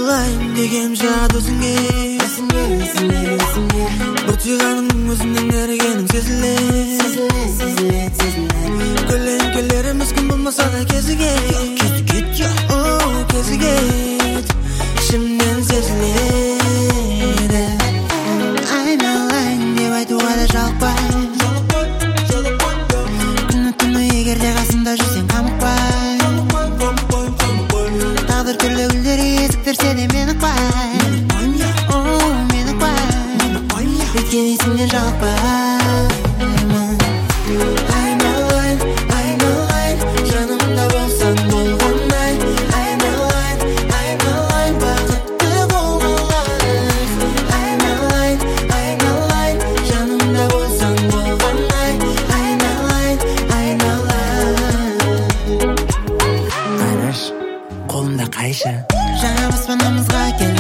айналайын дегем жады өзіңе бір түйғаның өзіңнен ерігенің сезіле көлеріміз күн болмаса да кезіге ішімнен сезіледі айналайын деп айтуға да жалықпай түні егер де қасымда жүрсең қамықпай тағдыр түрлі гүлдерге есік терсе де мені ұқпай мені ұқпай өйткені есімнен жалықпаймын айналайын жанымда болсаң болғандай айналайын бақытты болғылайық айналайын жанымда болсаң болғандай айналайын Айнаш, қолымда қайшы жаңа баспанамызға кел